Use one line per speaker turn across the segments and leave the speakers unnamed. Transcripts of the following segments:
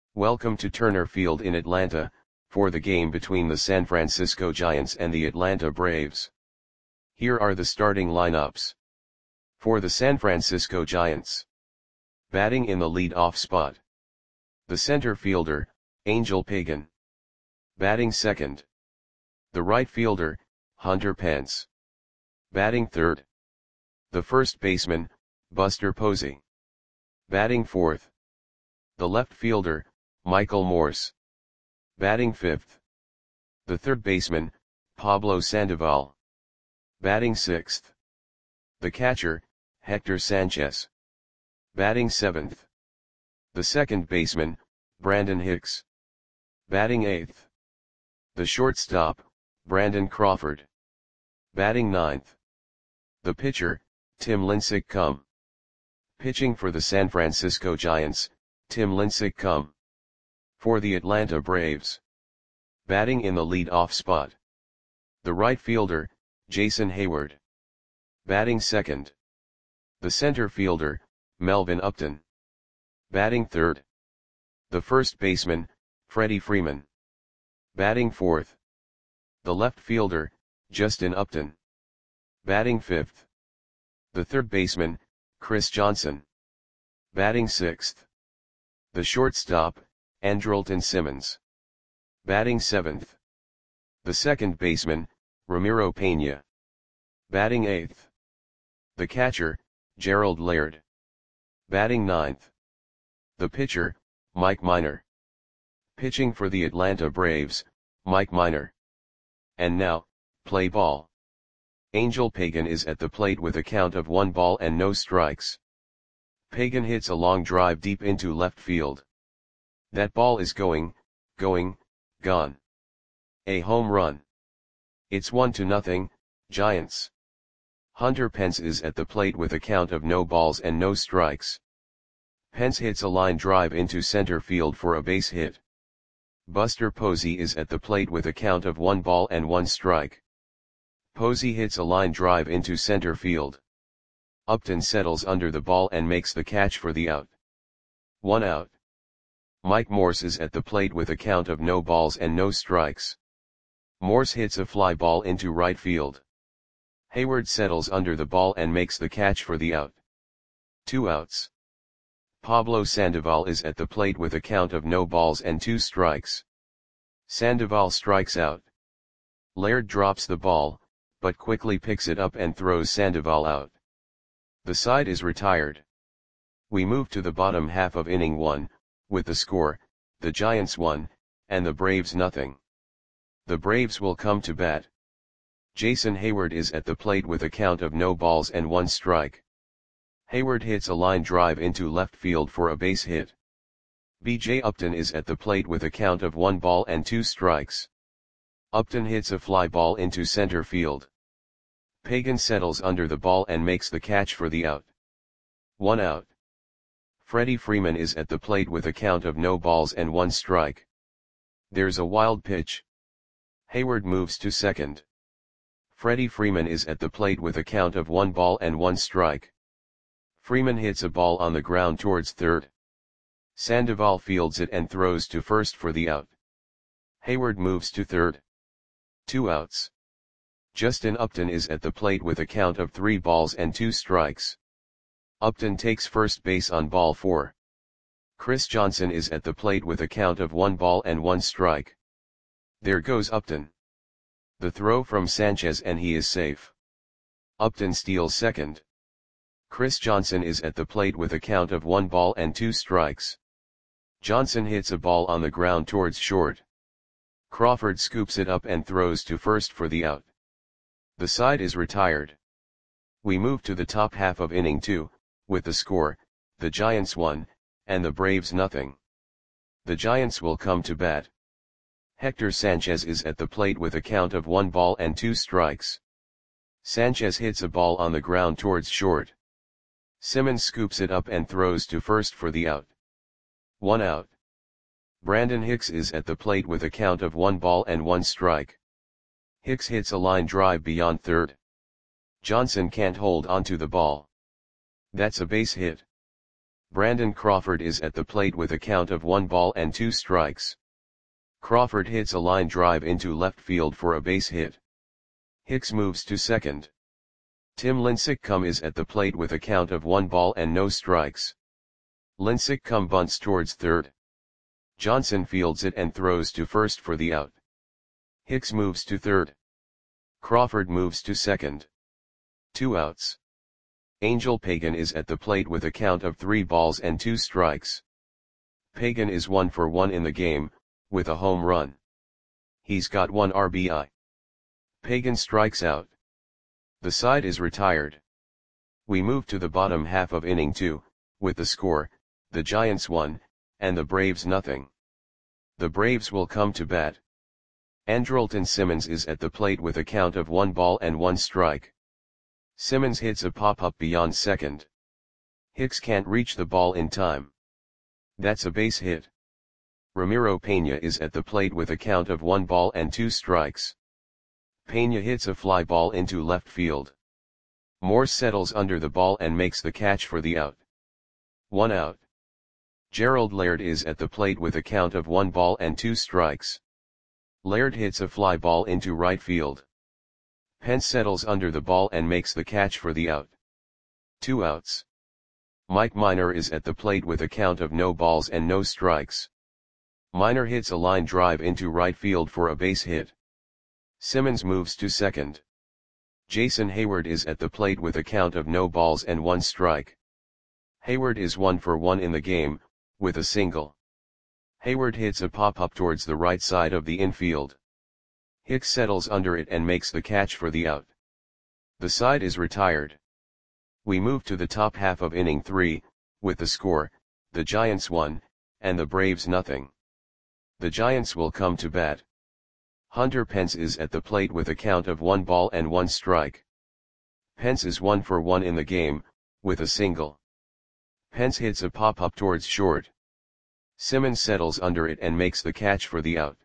Welcome to Turner Field in Atlanta, for the game between the San Francisco Giants and the Atlanta Braves. Here are the starting lineups. For the San Francisco Giants. Batting in the lead-off spot. The center fielder, Angel Pagan. Batting second. The right fielder, Hunter Pence. Batting third. The first baseman, Buster Posey. Batting fourth. The left fielder, Michael Morse. Batting fifth. The third baseman, Pablo Sandoval. Batting sixth. The catcher, Hector Sanchez. Batting seventh. The second baseman, Brandon Hicks. Batting eighth. The shortstop, Brandon Crawford. Batting ninth. The pitcher, Tim Lincecum. Pitching for the San Francisco Giants, Tim Lincecum. For the Atlanta Braves. Batting in the lead-off spot. The right fielder, Jason Heyward. Batting second. The center fielder, Melvin Upton. Batting third. The first baseman, Freddie Freeman. Batting fourth. The left fielder, Justin Upton. Batting fifth. The third baseman, Chris Johnson. Batting sixth. The shortstop, Andrelton Simmons. Batting seventh. The second baseman, Ramiro Pena. Batting eighth. The catcher, Gerald Laird. Batting ninth. The pitcher, Mike Minor. Pitching for the Atlanta Braves, Mike Minor. And now, play ball. Angel Pagan is at the plate with a count of 1 ball and no strikes. Pagan hits a long drive deep into left field. That ball is gone. A home run. It's 1-0, Giants. Hunter Pence is at the plate with a count of no balls and no strikes. Pence hits a line drive into center field for a base hit. Buster Posey is at the plate with a count of 1 ball and 1 strike. Posey hits a line drive into center field. Upton settles under the ball and makes the catch for the out. 1 out. Mike Morse is at the plate with a count of no balls and no strikes. Morse hits a fly ball into right field. Heyward settles under the ball and makes the catch for the out. 2 outs. Pablo Sandoval is at the plate with a count of no balls and 2 strikes. Sandoval strikes out. Laird drops the ball, but quickly picks it up and throws Sandoval out. The side is retired. We move to the bottom half of inning 1, with the score, the Giants 1, and the Braves 0. The Braves will come to bat. Jason Heyward is at the plate with a count of no balls and 1 strike. Heyward hits a line drive into left field for a base hit. B.J. Upton is at the plate with a count of 1 ball and 2 strikes. Upton hits a fly ball into center field. Pagan settles under the ball and makes the catch for the out. 1 out. Freddie Freeman is at the plate with a count of no balls and 1 strike. There's a wild pitch. Heyward moves to second. Freddie Freeman is at the plate with a count of 1 ball and 1 strike. Freeman hits a ball on the ground towards third. Sandoval fields it and throws to first for the out. Heyward moves to third. 2 outs. Justin Upton is at the plate with a count of 3 balls and 2 strikes. Upton takes first base on ball 4. Chris Johnson is at the plate with a count of 1 ball and 1 strike. There goes Upton. The throw from Sanchez and he is safe. Upton steals second. Chris Johnson is at the plate with a count of 1 ball and 2 strikes. Johnson hits a ball on the ground towards short. Crawford scoops it up and throws to first for the out. The side is retired. We move to the top half of inning 2, with the score, the Giants 1, and the Braves 0. The Giants will come to bat. Hector Sanchez is at the plate with a count of 1 ball and 2 strikes. Sanchez hits a ball on the ground towards short. Simmons scoops it up and throws to first for the out. 1 out. Brandon Hicks is at the plate with a count of 1 ball and 1 strike. Hicks hits a line drive beyond third. Johnson can't hold onto the ball. That's a base hit. Brandon Crawford is at the plate with a count of 1 ball and 2 strikes. Crawford hits a line drive into left field for a base hit. Hicks moves to second. Tim Lincecum is at the plate with a count of 1 ball and no strikes. Lincecum bunts towards third. Johnson fields it and throws to first for the out. Hicks moves to third. Crawford moves to second. 2 outs. Angel Pagan is at the plate with a count of 3 balls and 2 strikes. Pagan is 1 for 1 in the game, with a home run. He's got 1 RBI. Pagan strikes out. The side is retired. We move to the bottom half of inning 2, with the score, the Giants 1, and the Braves nothing. The Braves will come to bat. Andrelton Simmons is at the plate with a count of 1 ball and 1 strike. Simmons hits a pop-up beyond second. Hicks can't reach the ball in time. That's a base hit. Ramiro Pena is at the plate with a count of 1 ball and 2 strikes. Pena hits a fly ball into left field. Morse settles under the ball and makes the catch for the out. 1 out. Gerald Laird is at the plate with a count of 1 ball and 2 strikes. Laird hits a fly ball into right field. Pence settles under the ball and makes the catch for the out. 2 outs. Mike Minor is at the plate with a count of no balls and no strikes. Minor hits a line drive into right field for a base hit. Simmons moves to second. Jason Hayward is at the plate with a count of no balls and 1 strike. Hayward is 1 for 1 in the game, with a single. Hayward hits a pop-up towards the right side of the infield. Hicks settles under it and makes the catch for the out. The side is retired. We move to the top half of inning 3, with the score, the Giants 1, and the Braves nothing. The Giants will come to bat. Hunter Pence is at the plate with a count of 1 ball and 1 strike. Pence is 1 for 1 in the game, with a single. Pence hits a pop-up towards short. Simmons settles under it and makes the catch for the out.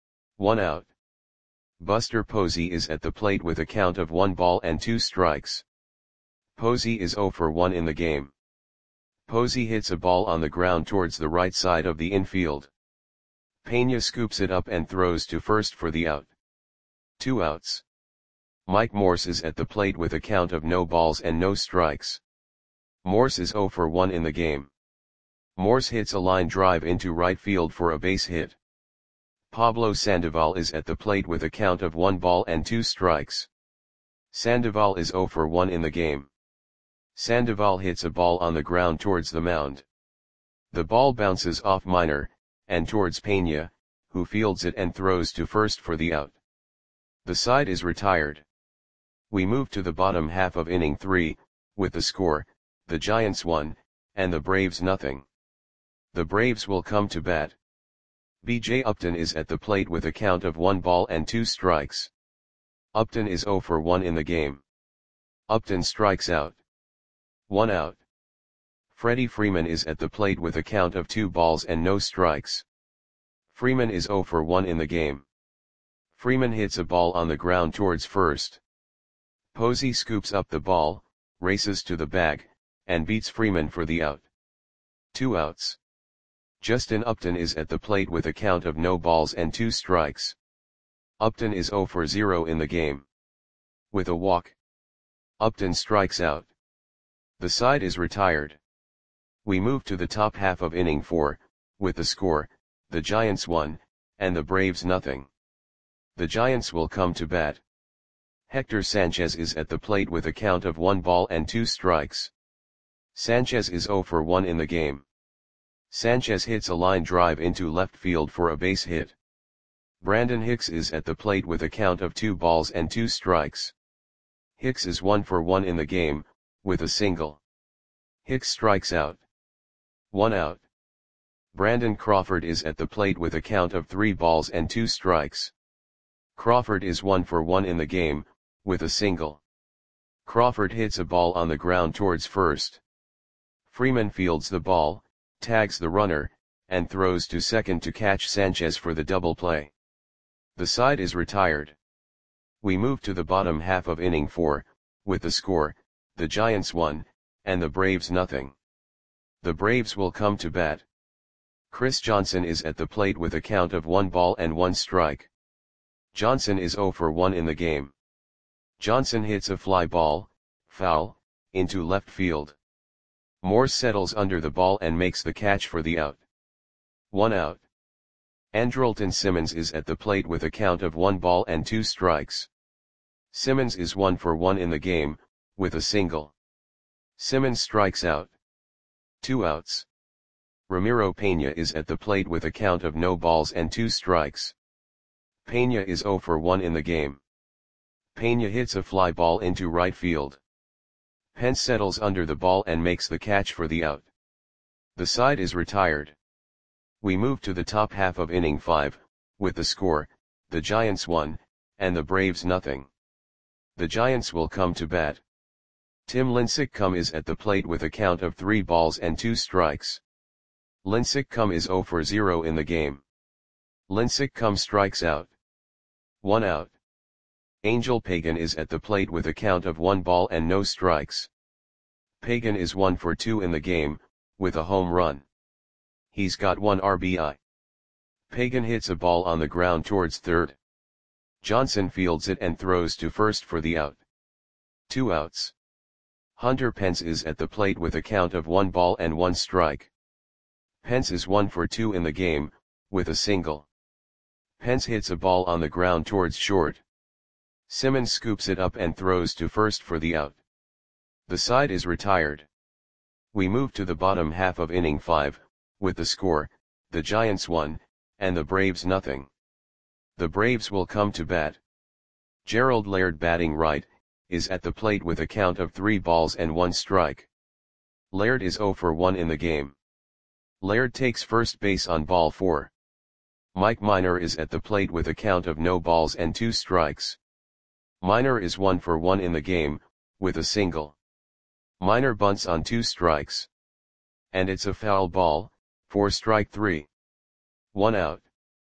1 out. Buster Posey is at the plate with a count of 1 ball and 2 strikes. Posey is 0 for 1 in the game. Posey hits a ball on the ground towards the right side of the infield. Pena scoops it up and throws to first for the out. 2 outs. Mike Morse is at the plate with a count of no balls and no strikes. Morse is 0 for 1 in the game. Morse hits a line drive into right field for a base hit. Pablo Sandoval is at the plate with a count of 1 ball and 2 strikes. Sandoval is 0 for 1 in the game. Sandoval hits a ball on the ground towards the mound. The ball bounces off Minor, and towards Pena, who fields it and throws to first for the out. The side is retired. We move to the bottom half of inning 3, with the score, the Giants 1, and the Braves nothing. The Braves will come to bat. B.J. Upton is at the plate with a count of 1 ball and 2 strikes. Upton is 0 for 1 in the game. Upton strikes out. 1 out. Freddie Freeman is at the plate with a count of 2 balls and no strikes. Freeman is 0 for 1 in the game. Freeman hits a ball on the ground towards first. Posey scoops up the ball, races to the bag, and beats Freeman for the out. 2 outs. Justin Upton is at the plate with a count of no balls and 2 strikes. Upton is 0 for 0 in the game. With a walk, Upton strikes out. The side is retired. We move to the top half of inning 4, with the score, the Giants 1, and the Braves nothing. The Giants will come to bat. Hector Sanchez is at the plate with a count of 1 ball and 2 strikes. Sanchez is 0 for 1 in the game. Sanchez hits a line drive into left field for a base hit. Brandon Hicks is at the plate with a count of 2 balls and 2 strikes. Hicks is 1 for 1 in the game, with a single. Hicks strikes out. 1 out. Brandon Crawford is at the plate with a count of 3 balls and 2 strikes. Crawford is 1 for 1 in the game, with a single. Crawford hits a ball on the ground towards first. Freeman fields the ball, tags the runner, and throws to second to catch Sanchez for the double play. The side is retired. We move to the bottom half of inning 4, with the score, the Giants 1, and the Braves nothing. The Braves will come to bat. Chris Johnson is at the plate with a count of 1 ball and 1 strike. Johnson is 0 for 1 in the game. Johnson hits a fly ball, foul, into left field. Morse settles under the ball and makes the catch for the out. 1 out. Andrelton Simmons is at the plate with a count of 1 ball and 2 strikes. Simmons is 1 for 1 in the game, with a single. Simmons strikes out. 2 outs. Ramiro Pena is at the plate with a count of no balls and 2 strikes. Pena is 0 for 1 in the game. Pena hits a fly ball into right field. Pence settles under the ball and makes the catch for the out. The side is retired. We move to the top half of inning 5, with the score, the Giants 1, and the Braves nothing. The Giants will come to bat. Tim Lincecum is at the plate with a count of 3 balls and 2 strikes. Lincecum is 0 for 0 in the game. Lincecum strikes out. 1 out. Angel Pagan is at the plate with a count of 1 ball and no strikes. Pagan is 1 for 2 in the game, with a home run. He's got 1 RBI. Pagan hits a ball on the ground towards third. Johnson fields it and throws to first for the out. 2 outs. Hunter Pence is at the plate with a count of 1 ball and 1 strike. Pence is 1 for 2 in the game, with a single. Pence hits a ball on the ground towards short. Simmons scoops it up and throws to first for the out. The side is retired. We move to the bottom half of inning 5, with the score, the Giants 1, and the Braves nothing. The Braves will come to bat. Gerald Laird, batting right, is at the plate with a count of 3 balls and 1 strike. Laird is 0 for 1 in the game. Laird takes first base on ball 4. Mike Minor is at the plate with a count of no balls and 2 strikes. Minor is 1 for 1 in the game, with a single. Minor bunts on 2 strikes. And it's a foul ball, for strike 3. 1 out.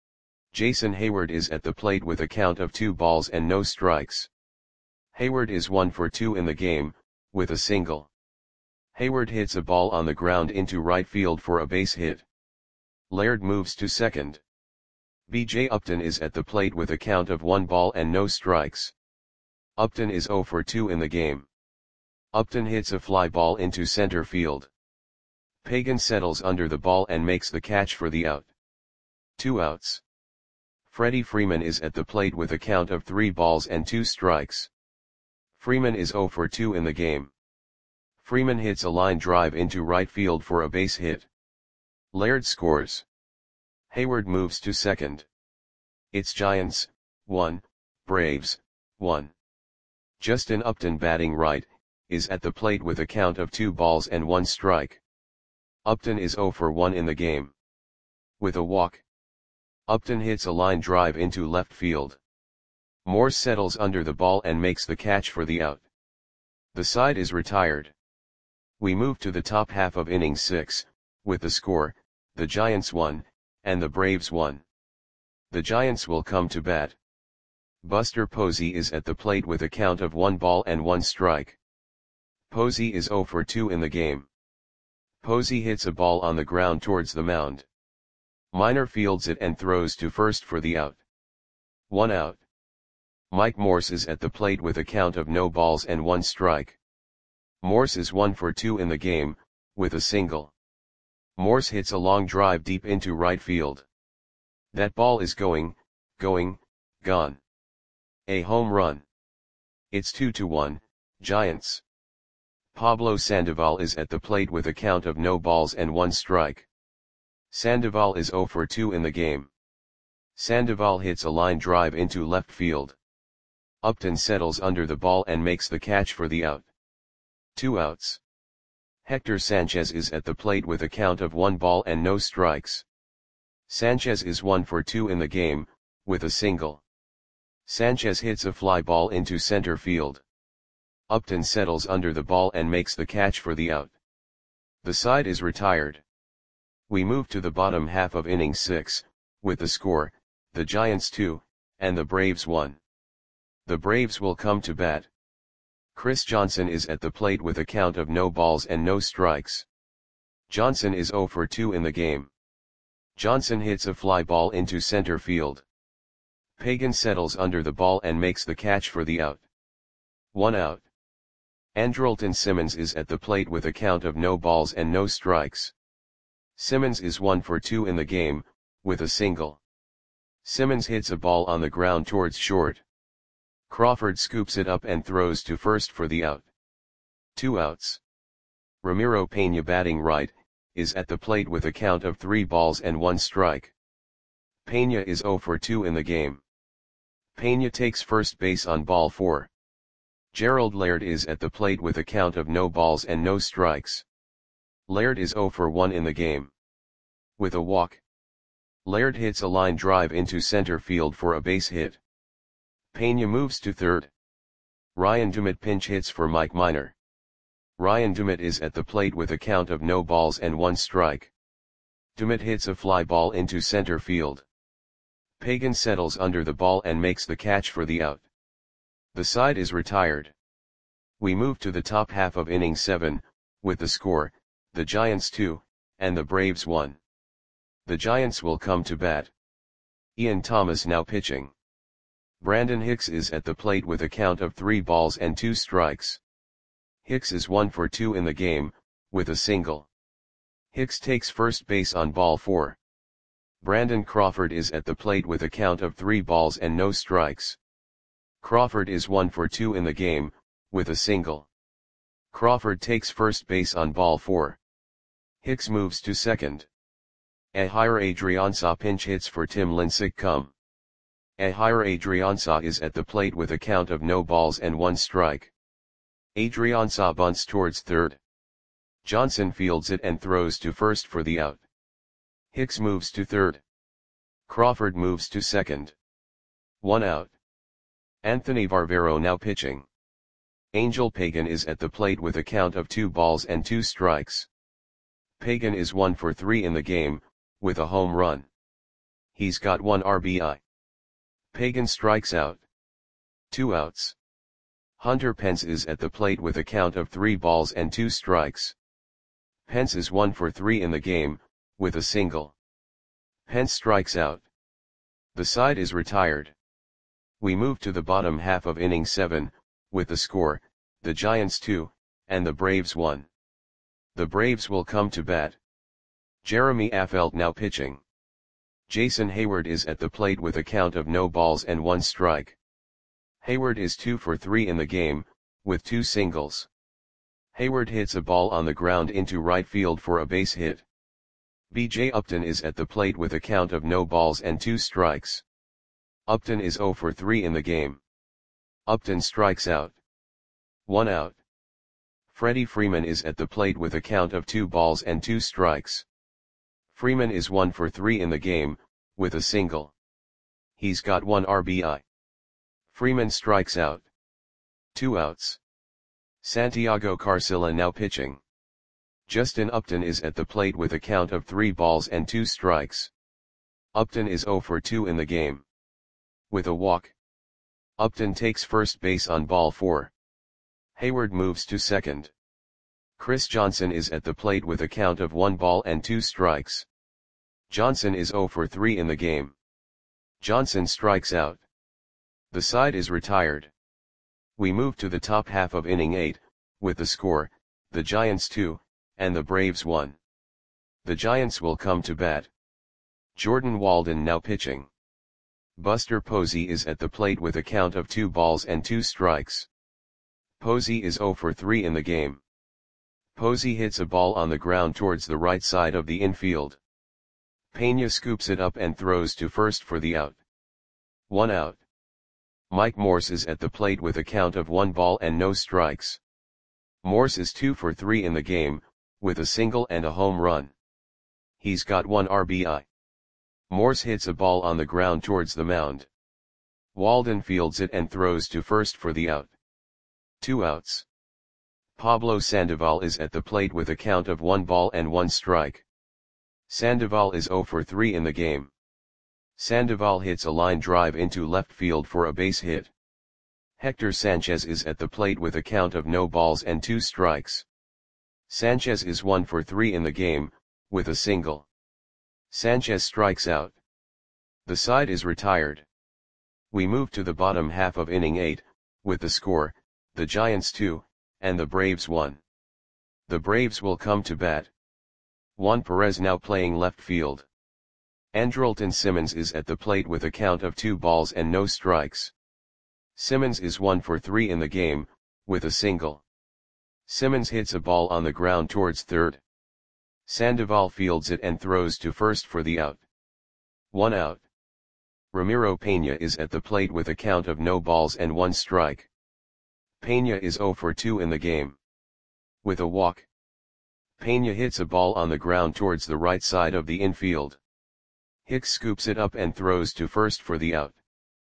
Jason Hayward is at the plate with a count of 2 balls and no strikes. Hayward is 1 for 2 in the game, with a single. Hayward hits a ball on the ground into right field for a base hit. Laird moves to second. B.J. Upton is at the plate with a count of 1 ball and no strikes. Upton is 0 for 2 in the game. Upton hits a fly ball into center field. Pagan settles under the ball and makes the catch for the out. 2 outs. Freddie Freeman is at the plate with a count of 3 balls and 2 strikes. Freeman is 0 for 2 in the game. Freeman hits a line drive into right field for a base hit. Laird scores. Hayward moves to second. It's Giants 1, Braves 1. Justin Upton, batting right, is at the plate with a count of 2 balls and 1 strike. Upton is 0 for 1 in the game. With a walk. Upton hits a line drive into left field. Morse settles under the ball and makes the catch for the out. The side is retired. We move to the top half of inning 6, with the score, the Giants 1, and the Braves 1. The Giants will come to bat. Buster Posey is at the plate with a count of 1 ball and 1 strike. Posey is 0 for 2 in the game. Posey hits a ball on the ground towards the mound. Minor fields it and throws to first for the out. 1 out. Mike Morse is at the plate with a count of no balls and 1 strike. Morse is 1 for 2 in the game, with a single. Morse hits a long drive deep into right field. That ball is going, gone. A home run. It's 2-1, Giants. Pablo Sandoval is at the plate with a count of no balls and 1 strike. Sandoval is 0 for 2 in the game. Sandoval hits a line drive into left field. Upton settles under the ball and makes the catch for the out. 2 outs. Hector Sanchez is at the plate with a count of 1 ball and no strikes. Sanchez is 1 for 2 in the game, with a single. Sanchez hits a fly ball into center field. Upton settles under the ball and makes the catch for the out. The side is retired. We move to the bottom half of inning 6, with the score, the Giants 2, and the Braves 1. The Braves will come to bat. Chris Johnson is at the plate with a count of no balls and no strikes. Johnson is 0 for 2 in the game. Johnson hits a fly ball into center field. Pagan settles under the ball and makes the catch for the out. 1 out. Andrelton Simmons is at the plate with a count of no balls and no strikes. Simmons is 1 for 2 in the game, with a single. Simmons hits a ball on the ground towards short. Crawford scoops it up and throws to first for the out. 2 outs. Ramiro Pena, batting right, is at the plate with a count of 3 balls and 1 strike. Pena is 0 for 2 in the game. Pena takes first base on ball 4. Gerald Laird is at the plate with a count of no balls and no strikes. Laird is 0 for 1 in the game. With a walk, Laird hits a line drive into center field for a base hit. Pena moves to third. Ryan Dumit pinch hits for Mike Minor. Ryan Dumit is at the plate with a count of no balls and 1 strike. Dumit hits a fly ball into center field. Pagan settles under the ball and makes the catch for the out. The side is retired. We move to the top half of inning 7, with the score, the Giants 2, and the Braves 1. The Giants will come to bat. Ian Thomas now pitching. Brandon Hicks is at the plate with a count of 3 balls and 2 strikes. Hicks is 1 for 2 in the game, with a single. Hicks takes first base on ball 4. Brandon Crawford is at the plate with a count of 3 balls and no strikes. Crawford is 1 for 2 in the game, with a single. Crawford takes first base on ball 4. Hicks moves to second. Ehire Adrianza pinch hits for Tim Lincecum. Ehire Adrianza is at the plate with a count of no balls and 1 strike. Adrianza bunts towards third. Johnson fields it and throws to first for the out. Hicks moves to third. Crawford moves to second. 1 out. Anthony Barbero now pitching. Angel Pagan is at the plate with a count of 2 balls and 2 strikes. Pagan is 1 for 3 in the game, with a home run. He's got 1 RBI. Pagan strikes out. 2 outs. Hunter Pence is at the plate with a count of 3 balls and 2 strikes. Pence is 1 for 3 in the game, with a single. Pence strikes out. The side is retired. We move to the bottom half of inning 7, with the score, the Giants 2, and the Braves 1. The Braves will come to bat. Jeremy Affeldt now pitching. Jason Hayward is at the plate with a count of no balls and 1 strike. Hayward is 2 for 3 in the game, with 2 singles. Hayward hits a ball on the ground into right field for a base hit. B.J. Upton is at the plate with a count of no balls and 2 strikes. Upton is 0 for 3 in the game. Upton strikes out. 1 out. Freddie Freeman is at the plate with a count of 2 balls and 2 strikes. Freeman is 1 for 3 in the game, with a single. He's got 1 RBI. Freeman strikes out. 2 outs. Santiago Carcilla now pitching. Justin Upton is at the plate with a count of 3 balls and 2 strikes. Upton is 0 for 2 in the game. With a walk, Upton takes first base on ball 4. Hayward moves to second. Chris Johnson is at the plate with a count of 1 ball and 2 strikes. Johnson is 0 for 3 in the game. Johnson strikes out. The side is retired. We move to the top half of inning 8, with the score, the Giants 2, and the Braves 1. The Giants will come to bat. Jordan Walden now pitching. Buster Posey is at the plate with a count of 2 balls and 2 strikes. Posey is 0 for 3 in the game. Posey hits a ball on the ground towards the right side of the infield. Pena scoops it up and throws to first for the out. 1 out. Mike Morse is at the plate with a count of 1 ball and no strikes. Morse is 2 for 3 in the game, with a single and a home run. He's got 1 RBI. Morse hits a ball on the ground towards the mound. Walden fields it and throws to first for the out. 2 outs. Pablo Sandoval is at the plate with a count of 1 ball and 1 strike. Sandoval is 0 for 3 in the game. Sandoval hits a line drive into left field for a base hit. Hector Sanchez is at the plate with a count of no balls and 2 strikes. Sanchez is 1 for 3 in the game, with a single. Sanchez strikes out. The side is retired. We move to the bottom half of inning 8, with the score, the Giants 2, and the Braves 1. The Braves will come to bat. Juan Perez now playing left field. Andrelton Simmons is at the plate with a count of 2 balls and no strikes. Simmons is 1 for 3 in the game, with a single. Simmons hits a ball on the ground towards third. Sandoval fields it and throws to first for the out. 1 out. Ramiro Peña is at the plate with a count of no balls and 1 strike. Peña is 0 for 2 in the game. With a walk. Peña hits a ball on the ground towards the right side of the infield. Hicks scoops it up and throws to first for the out.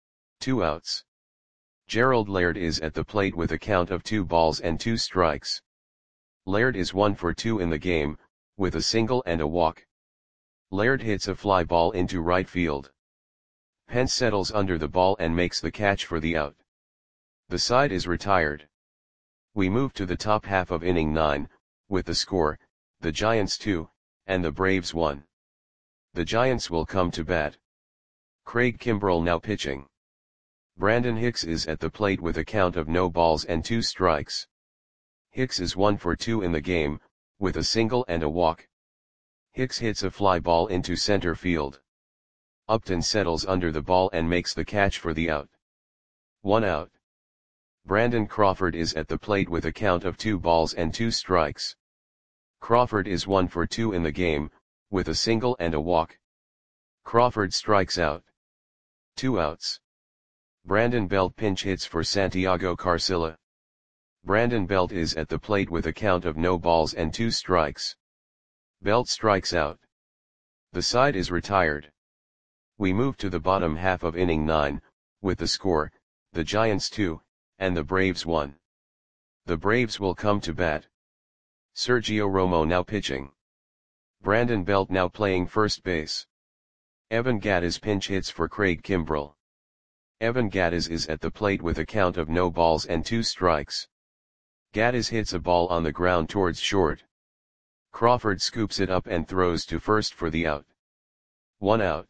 2 outs. Gerald Laird is at the plate with a count of 2 balls and 2 strikes. Laird is 1 for 2 in the game, with a single and a walk. Laird hits a fly ball into right field. Pence settles under the ball and makes the catch for the out. The side is retired. We move to the top half of inning 9, with the score, the Giants 2, and the Braves 1. The Giants will come to bat. Craig Kimbrel now pitching. Brandon Hicks is at the plate with a count of no balls and 2 strikes. Hicks is 1 for 2 in the game, with a single and a walk. Hicks hits a fly ball into center field. Upton settles under the ball and makes the catch for the out. 1 out. Brandon Crawford is at the plate with a count of 2 balls and 2 strikes. Crawford is 1 for 2 in the game, with a single and a walk. Crawford strikes out. 2 outs. Brandon Belt pinch hits for Santiago Carcilla. Brandon Belt is at the plate with a count of no balls and 2 strikes. Belt strikes out. The side is retired. We move to the bottom half of inning 9, with the score, the Giants 2, and the Braves 1. The Braves will come to bat. Sergio Romo now pitching. Brandon Belt now playing first base. Evan Gattis pinch hits for Craig Kimbrel. Evan Gattis is at the plate with a count of no balls and 2 strikes. Gattis hits a ball on the ground towards short. Crawford scoops it up and throws to first for the out. 1 out.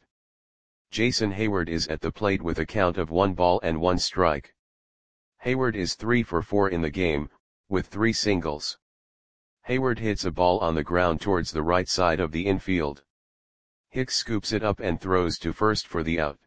Jason Hayward is at the plate with a count of 1 ball and 1 strike. Hayward is 3 for 4 in the game, with 3 singles. Hayward hits a ball on the ground towards the right side of the infield. Hicks scoops it up and throws to first for the out.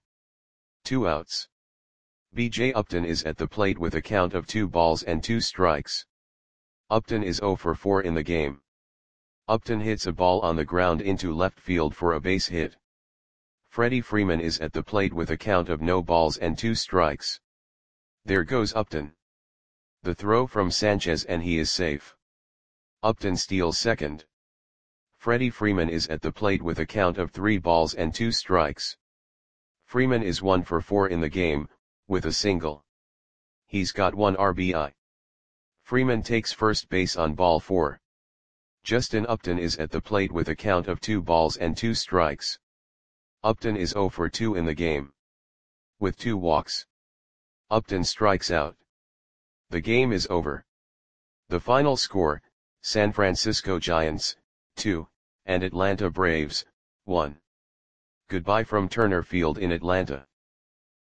2 outs. B.J. Upton is at the plate with a count of 2 balls and 2 strikes. Upton is 0 for 4 in the game. Upton hits a ball on the ground into left field for a base hit. Freddie Freeman is at the plate with a count of no balls and 2 strikes. There goes Upton. The throw from Sanchez and he is safe. Upton steals second. Freddie Freeman is at the plate with a count of 3 balls and 2 strikes. Freeman is 1 for 4 in the game, with a single. He's got 1 RBI. Freeman takes first base on ball 4. Justin Upton is at the plate with a count of 2 balls and 2 strikes. Upton is 0 for 2 in the game. With 2 walks. Upton strikes out. The game is over. The final score, San Francisco Giants, 2, and Atlanta Braves, 1. Goodbye from Turner Field in Atlanta.